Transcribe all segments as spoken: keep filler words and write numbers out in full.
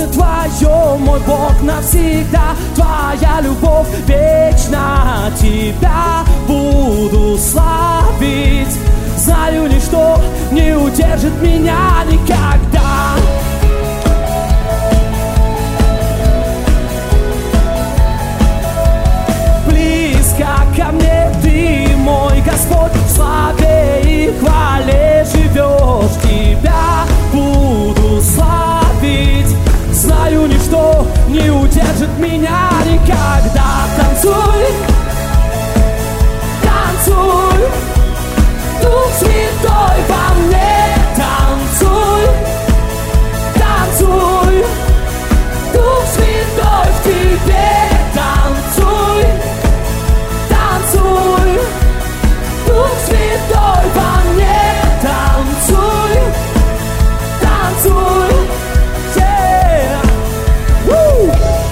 сердце Твое, мой Бог, навсегда. Твоя любовь вечна, Тебя буду славить. Знаю, ничто не удержит меня никогда. Близко ко мне Ты, мой Господь, в славе и хвале живешь. Тебя буду славить. Знаю, ничто не удержит меня никогда. Танцуй, танцуй, Дух Святой во мне. Танцуй, танцуй, Дух Святой в тебе. Танцуй, танцуй, Дух Святой во мне. Танцуй, танцуй, yeah. Woo!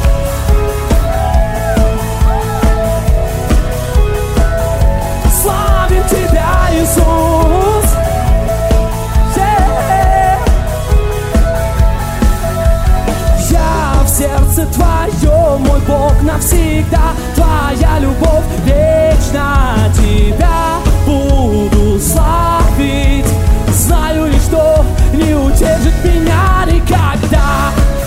Славим Тебя, Иисус, yeah. Я в сердце Твое, мой Бог, навсегда. Твоя любовь вечна, Тебя буду славить. Знаю, ничто не удержит меня никогда.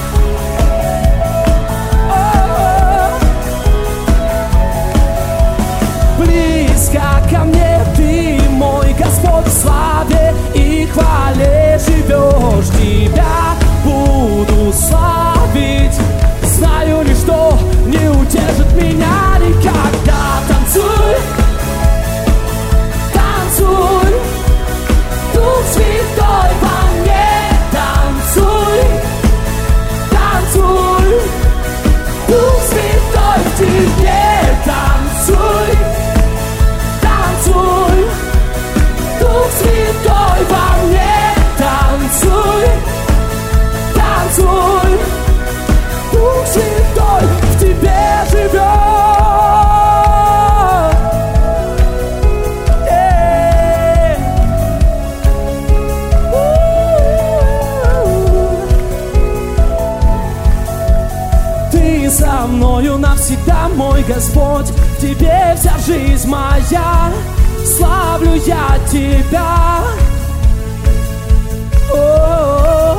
Близко ко мне Ты, мой Господь, в славе и хвале живешь. Тебя буду славить. Знаю, ничто не удержит меня никогда. Танцуй, танцуй, Дух Святой во мне. Танцуй, танцуй, Дух Святой в тебе. Танцуй, танцуй, Дух Святой во мне. Танцуй, танцуй, Дух Святой в тебе живет. Yeah. Ты со мною навсегда, мой Господь, в тебе вся жизнь моя. Славлю я Тебя. О-о-о.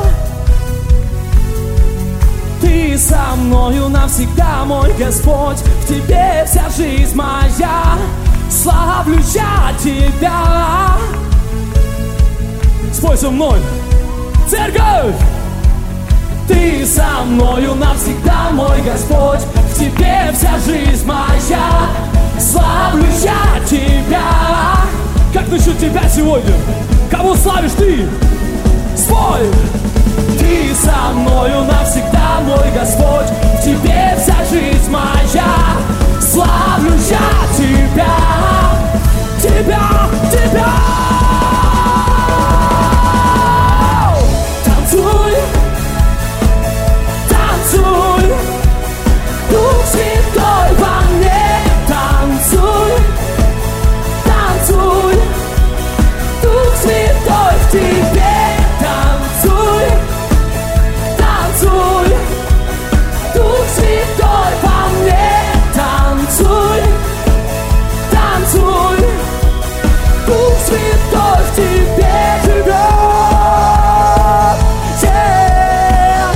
Ты со мною навсегда, мой Господь, в тебе вся жизнь моя. Славлю я Тебя. Спой со мной, церковь! Ты со мною навсегда, мой Господь, в тебе вся жизнь моя. Славлю я Тебя. Как насчет Тебя сегодня? Кого славишь Ты? Спой! Ты со мною навсегда, мой Господь, в тебе вся жизнь моя. Славлю я Тебя, Тебя, Тебя. Танцуй, танцуй, Дух Святой во мне. Танцуй, танцуй, Дух Святой в тебе. Танцуй, танцуй, Дух Святой во мне. Танцуй, танцуй, Дух Святой в тебе живет. Yeah.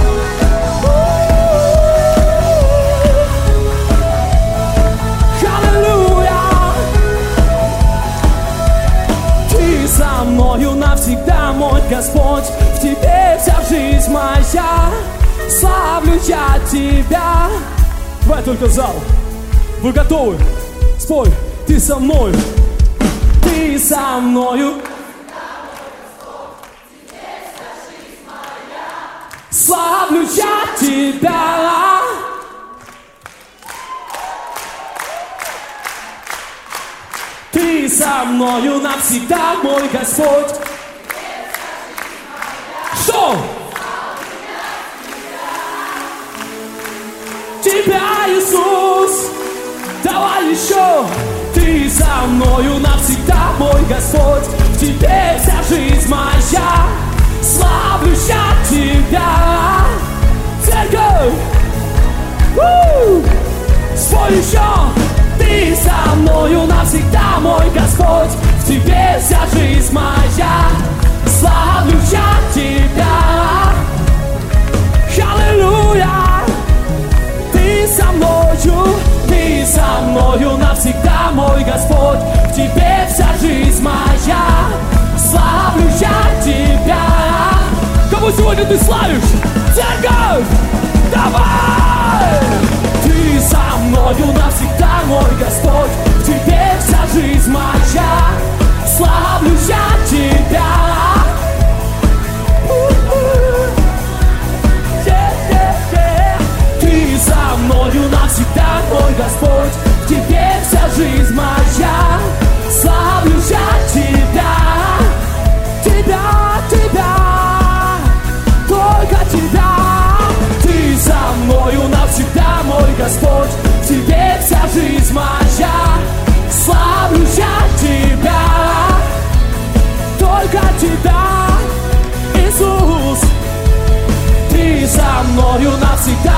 Аллилуйя. Ты со мною навсегда, мой Господь, в тебе вся жизнь моя. Славлю я Тебя. Давай только зал. Вы готовы? Спой. Ты со мною. Ты со мною. Славлю я Тебя. Ты со мною навсегда, мой Господь. Что? Тебя, Иисус. Давай еще. Ты со мною навсегда, мой Господь. В тебе вся жизнь моя. Славлю я Тебя. Церковь. Что еще? Ты со мною навсегда, мой Господь. В тебе вся жизнь моя. Славлю я тебя. Аллилуйя. Ты со мною, ты со мною навсегда, мой Господь. В тебе вся жизнь моя. Славлю я тебя. Кого сегодня ты славишь? Церковь! Давай! Ты со мною навсегда, мой Господь. В тебе вся жизнь моя. Славлю я тебя. Ты со мною навсегда, мой Господь. В тебе вся жизнь моя. Славлю я тебя. Тебя, тебя, только тебя. Ты со мною навсегда, мой Господь. В тебе вся жизнь моя. Славлю я тебя. Только тебя, Иисус. Ты со мною навсегда,